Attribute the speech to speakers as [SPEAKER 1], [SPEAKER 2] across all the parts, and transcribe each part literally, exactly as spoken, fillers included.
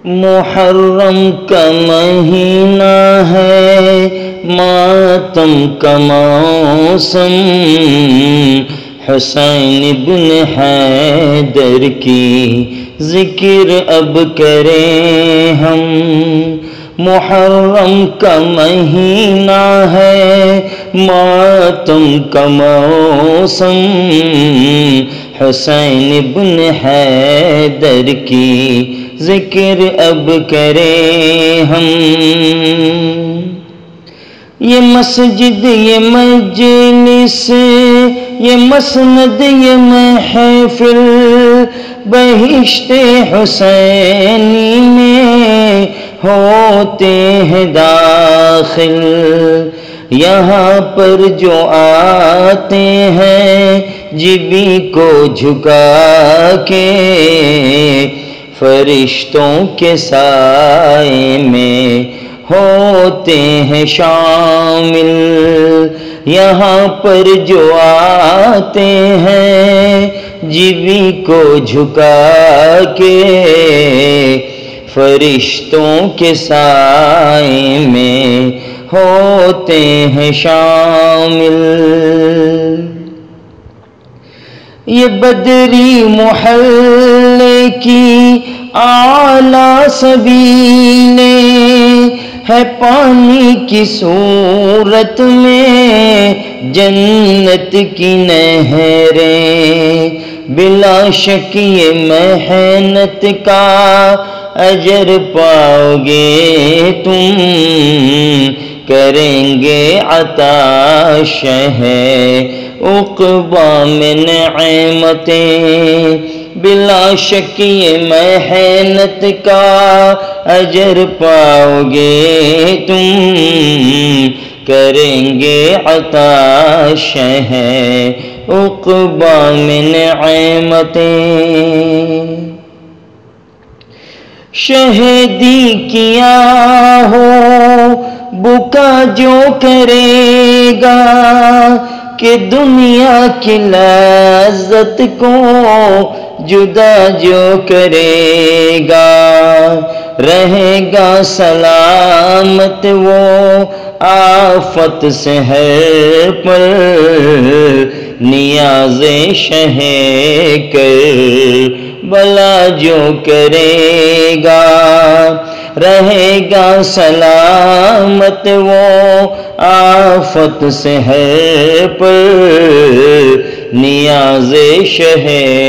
[SPEAKER 1] محرم کا مہینہ ہے، ماتم کا موسم، حسین ابن حیدر کی ذکر اب کریں ہم۔ محرم کا مہینہ ہے، ماتم کا موسم، حسین ابن حیدر کی ذکر اب کریں ہم۔ یہ مسجد، یہ مجلس، یہ مسند، یہ محفل، بہشت حسینی میں ہوتے ہیں داخل۔ یہاں پر جو آتے ہیں جبی کو جھکا کے، فرشتوں کے سائے میں ہوتے ہیں شامل۔ یہاں پر جو آتے ہیں جبی کو جھکا کے، فرشتوں کے سائے میں ہوتے ہیں شامل۔ یہ بدری محلے کی اعلیٰ سبیلیں ہے، پانی کی صورت میں جنت کی نہریں۔ بلا شک یہ محنت کا اجر پاؤ گے تم، کریں گے عطا شہ عقبیٰ میں نعمتیں۔ بلا شک یہ محنت کا اجر پاؤ گے تم، کریں گے عطا شہ عقبیٰ میں نعمتیں۔ شہیدی کیا ہو بکا جو کرے گا، کہ دنیا کی لذت کو جدا جو کرے گا، رہے گا سلامت وہ آفت سے ہر پل، نیاز شہ کربلا جو کرے گا، رہے گا سلامت وہ آفت سے ہر پل، نیاز شہ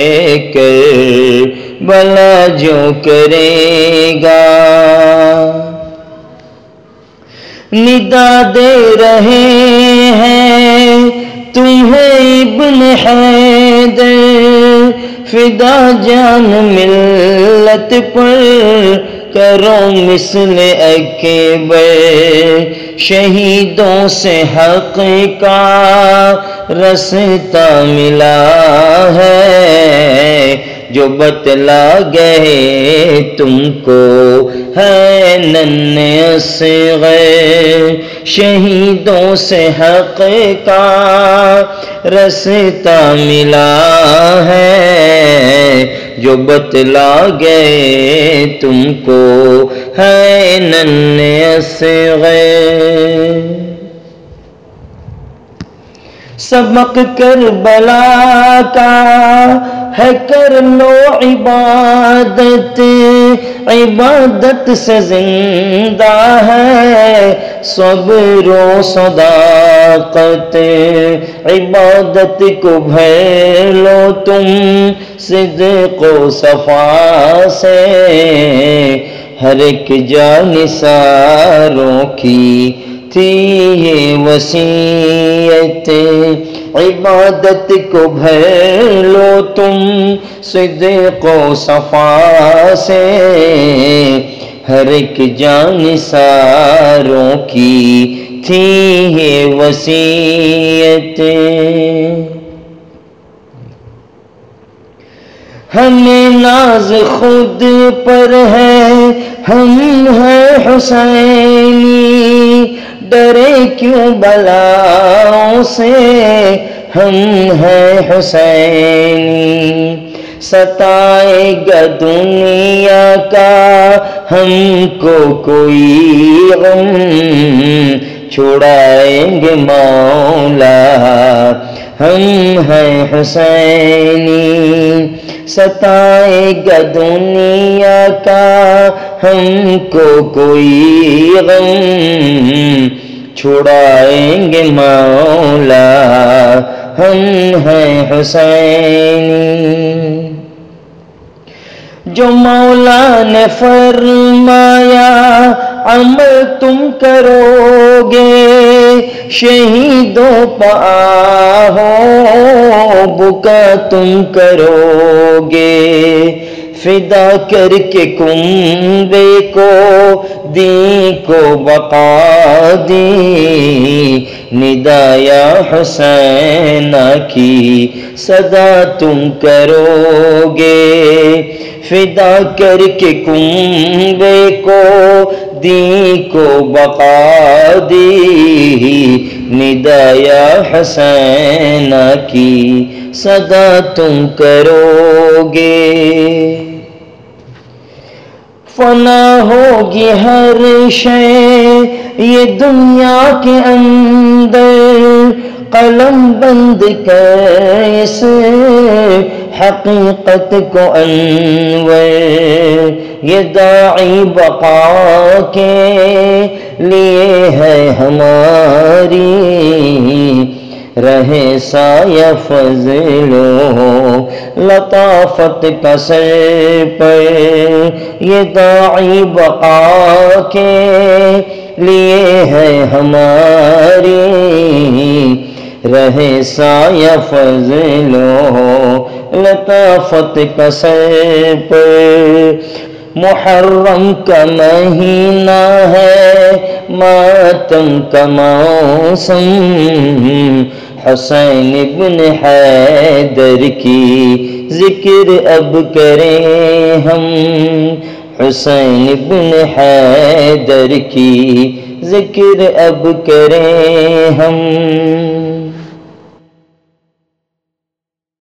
[SPEAKER 1] کربلا جو کرے گا۔ ندا دے رہے ہیں تمہیں ابن حیدر، فدا جان ملت پر کرو مثل اکبر۔ شہیدوں سے حق کا رستہ ملا ہے، جو بتلا گئے تم کو ہے ننھے اصغر۔ شہیدوں سے حق کا رستہ ملا ہے، جو بتلا گئے تم کو ہے ننھے اصغر۔ سبق کربلا کا ہے کر لو عبادت، عبادت سے زندہ ہے صبر و صداقت۔ عبادت کو بھر لو تم صدق و صفا سے، ہر ایک جانثاروں کی تھی یہ وصیت۔ عبادت کو بھر لو تم صدق و صفا سے، ہر ایک جانثاروں کی تھی یہ وصیت۔ ہمیں ناز خود پر ہے، ہم ہیں حسینی، ڈرے کیوں بلاؤں سے، ہم ہیں حسینی۔ ستائے گا دنیا کا ہم کو کوئی غم چھڑائیں گے مولا، ہم ہیں حسینی، ستائے گا دنیا کا ہم کو کوئی غم چھڑائیں گے مولا، ہم ہیں حسینی۔ جو مولا نے فرمایا عمل تم کرو گے، شہیدوں پہ آہو بکا تم کرو گے، فدا کر کے کنبے کو دین کو بقا دی، ندا یا حسین کی صدا تم کرو گے، فدا کر کے کنبے کو دین کو بقا دی، ندا یا حسین کی صدا تم کرو گے۔ فنا ہوگی ہر شے یہ دنیا کے اندر، قلم بند کر اس حقیقت کو انور، یہ داعی بقا کے لیے ہے ہماری، رہے سایہ فضل و لطافت کا سر پر، یہ داعی بقا کے لیے ہے ہماری، رہے سایہ فضل و لطافت کا سر پر۔ محرم کا مہینہ ہے ماتم کا موسم، حسین ابن حیدر کی ذکر اب کریں ہم، حسین ابن حیدر کی ذکر اب کریں ہم۔